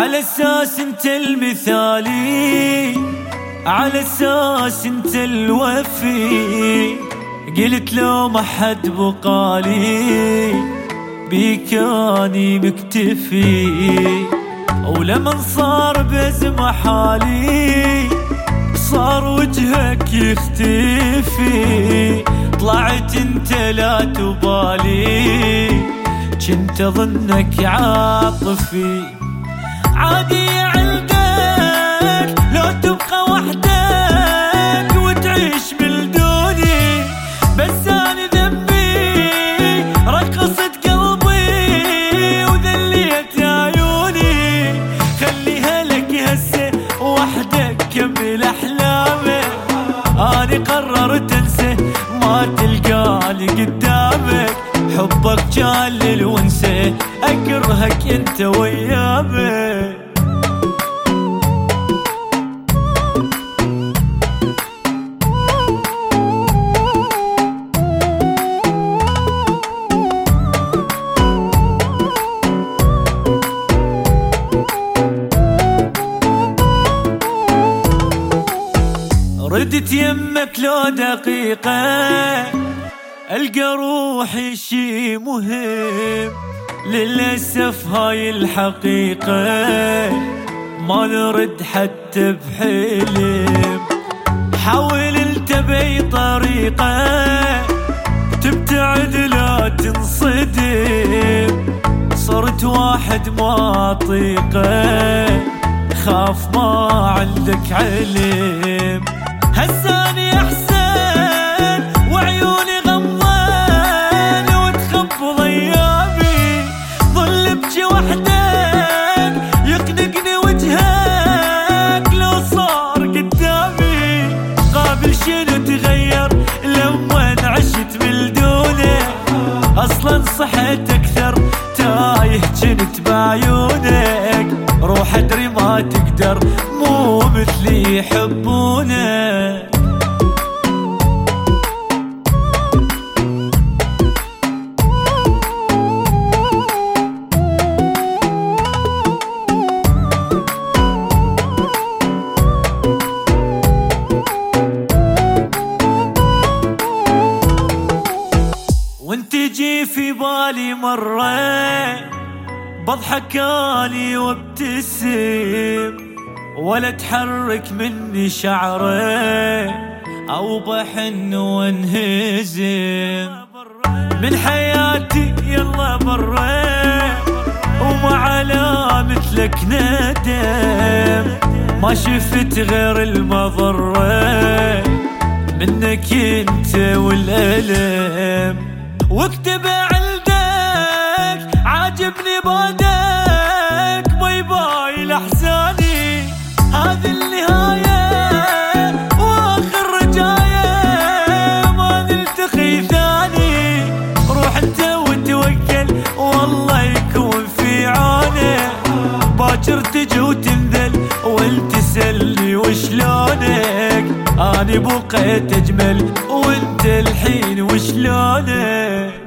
على اساس انت المثالي، على اساس انت الوفي. قلت لو ما حد بقالي بيك اني مكتفي. ولمن صار بأزمة حالي صار وجهك يختفي. طلعت انت لا تبالي، كنت اظنك عاطفي. عادي عندك لو تبقى وحدك وتعيش بالدوني، بس انا ذنبي رقصت قلبي وذليت عيوني. خليها لك هسه وحدك كمل احلامك، انا قررت انسى ما تلقاني قدامك. حبك جالل وانسى اكرهك انت ويامك. ردت يمك لو دقيقة ألقى روحي شي مهم. للأسف هاي الحقيقة ما نرد حتى بحلم. حاول انت بأي طريقة تبتعد لا تنصدم. صرت واحد ما أطيقه، خاف ما عندك علم. هساني احسن وعيوني غمضان وتخبض ايامي. ظل ابكي وحدك يقنقني وجهك لو صار قدامي. قابل شنو تغير لما عشت بالدونك؟ اصلا صحيت اكثر تايه جنت بعيونك. روح ادري ما تقدر مو مثلي يحبونك. وانت جي في بالي مرة بضحك اني وابتسم، ولا تحرك مني شعره او بحن وانهزم. من حياتي يلا برا وما على مثلك ندم. ما شفت غير المضرة منك انت والألم. واكتب عندك عاجبني بعدك باي باي لحزاني. هذه النهاية واخر رجاية ما نلتقي ثاني. روح انت وتوكل والله يكون في عونك. باكر تجي وتنذل والتسلي وشلونك. اني بقيت اجمل وانت الحين وشلونك.